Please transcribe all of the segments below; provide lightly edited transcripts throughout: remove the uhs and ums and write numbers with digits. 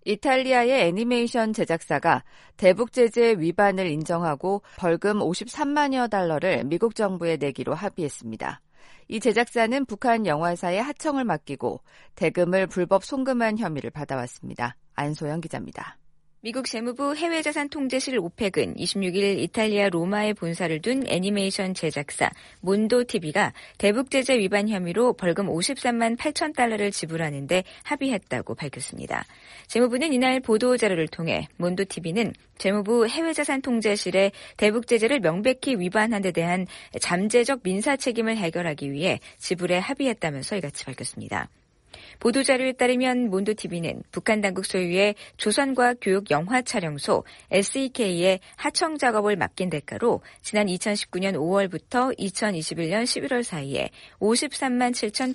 이탈리아의 애니메이션 제작사가 대북 제재 위반을 인정하고 벌금 53만여 달러를 미국 정부에 내기로 합의했습니다. 이 제작사는 북한 영화사에 하청을 맡기고 대금을 불법 송금한 혐의를 받아왔습니다. 안소영 기자입니다. 미국 재무부 해외자산 통제실 오펙은 26일 이탈리아 로마에 본사를 둔 애니메이션 제작사 몬도TV가 대북 제재 위반 혐의로 벌금 53만 8천 달러를 지불하는데 합의했다고 밝혔습니다. 재무부는 이날 보도자료를 통해 몬도TV는 재무부 해외자산 통제실의 대북 제재를 명백히 위반한 데 대한 잠재적 민사 책임을 해결하기 위해 지불에 합의했다면서 이같이 밝혔습니다. 보도자료에 따르면 몬도TV는 북한 당국 소유의 조선과학교육 영화촬영소 SEK의 하청 작업을 맡긴 대가로 지난 2019년 5월부터 2021년 11월 사이에 53만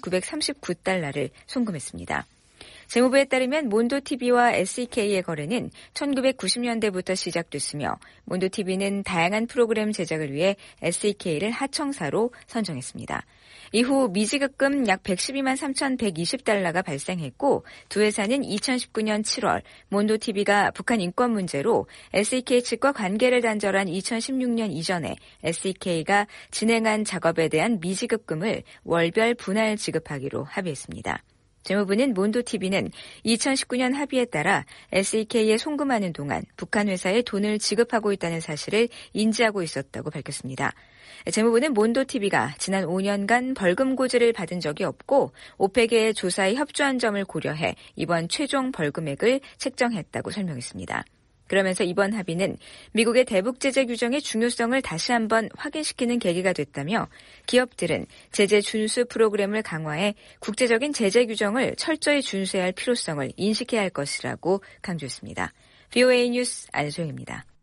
7,939달러를 송금했습니다. 재무부에 따르면 몬도TV와 SEK의 거래는 1990년대부터 시작됐으며 몬도TV는 다양한 프로그램 제작을 위해 SEK를 하청사로 선정했습니다. 이후 미지급금 약 112만 3,120달러가 발생했고 두 회사는 2019년 7월 몬도TV가 북한 인권 문제로 SEK 측과 관계를 단절한 2016년 이전에 SEK가 진행한 작업에 대한 미지급금을 월별 분할 지급하기로 합의했습니다. 재무부는 몬도TV는 2019년 합의에 따라 SEK에 송금하는 동안 북한 회사에 돈을 지급하고 있다는 사실을 인지하고 있었다고 밝혔습니다. 재무부는 몬도TV가 지난 5년간 벌금 고지를 받은 적이 없고 오펙의 조사에 협조한 점을 고려해 이번 최종 벌금액을 책정했다고 설명했습니다. 그러면서 이번 합의는 미국의 대북 제재 규정의 중요성을 다시 한번 확인시키는 계기가 됐다며 기업들은 제재 준수 프로그램을 강화해 국제적인 제재 규정을 철저히 준수해야 할 필요성을 인식해야 할 것이라고 강조했습니다. VOA 뉴스 안소영입니다.